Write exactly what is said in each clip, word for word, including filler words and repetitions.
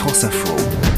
France Info.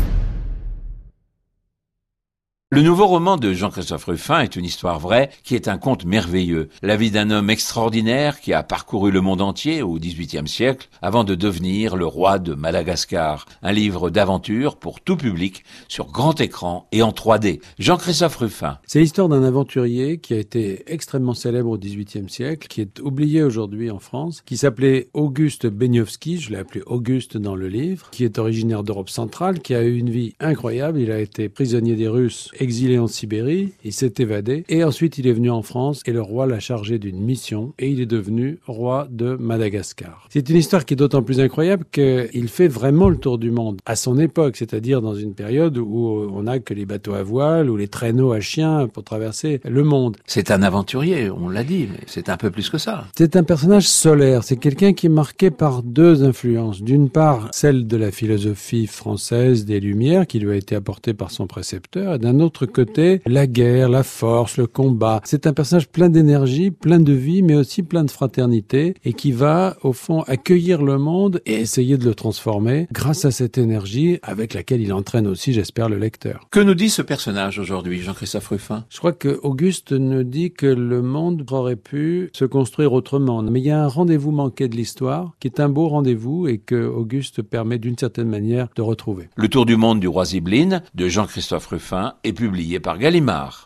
Le nouveau roman de Jean-Christophe Rufin est une histoire vraie qui est un conte merveilleux. La vie d'un homme extraordinaire qui a parcouru le monde entier au dix-huitième siècle avant de devenir le roi de Madagascar. Un livre d'aventure pour tout public sur grand écran et en trois D. Jean-Christophe Rufin. C'est l'histoire d'un aventurier qui a été extrêmement célèbre au dix-huitième siècle, qui est oublié aujourd'hui en France, qui s'appelait Auguste Beniowski, je l'ai appelé Auguste dans le livre, qui est originaire d'Europe centrale, qui a eu une vie incroyable. Il a été prisonnier des Russes, exilé en Sibérie, il s'est évadé et ensuite il est venu en France et le roi l'a chargé d'une mission et il est devenu roi de Madagascar. C'est une histoire qui est d'autant plus incroyable qu'il fait vraiment le tour du monde à son époque, c'est-à-dire dans une période où on n'a que les bateaux à voile ou les traîneaux à chiens pour traverser le monde. C'est un aventurier, on l'a dit, mais c'est un peu plus que ça. C'est un personnage solaire, c'est quelqu'un qui est marqué par deux influences. D'une part, celle de la philosophie française des Lumières qui lui a été apportée par son précepteur, et d'un autre côté, la guerre, la force, le combat. C'est un personnage plein d'énergie, plein de vie, mais aussi plein de fraternité, et qui va, au fond, accueillir le monde et essayer de le transformer grâce à cette énergie avec laquelle il entraîne aussi, j'espère, le lecteur. Que nous dit ce personnage aujourd'hui, Jean-Christophe Rufin? Je crois que Auguste nous dit que le monde aurait pu se construire autrement. Mais il y a un rendez-vous manqué de l'histoire, qui est un beau rendez-vous et que Auguste permet d'une certaine manière de retrouver. Le tour du monde du roi Zibeline, de Jean-Christophe Rufin, est publié par Gallimard.